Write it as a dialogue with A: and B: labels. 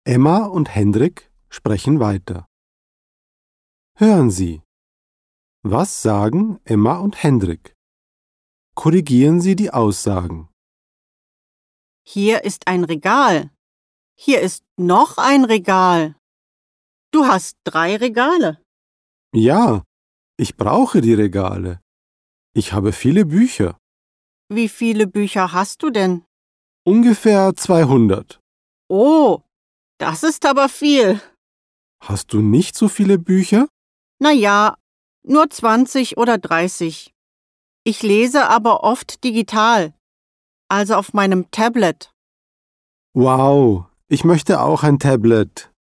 A: Emma und Hendrik sprechen weiter. Hören Sie. Was sagen Emma und Hendrik? Korrigieren Sie die Aussagen.
B: Hier ist ein Regal. Hier ist noch ein Regal. Du hast 3 Regale.
A: Ja, ich brauche die Regale. Ich habe viele Bücher.
B: Wie viele Bücher hast du denn?
A: Ungefähr 200.
B: Oh, das ist aber viel.
A: Hast du nicht so viele Bücher?
B: Na ja, nur 20 oder 30. Ich lese aber oft digital, also auf meinem Tablet.
A: Wow, ich möchte auch ein Tablet.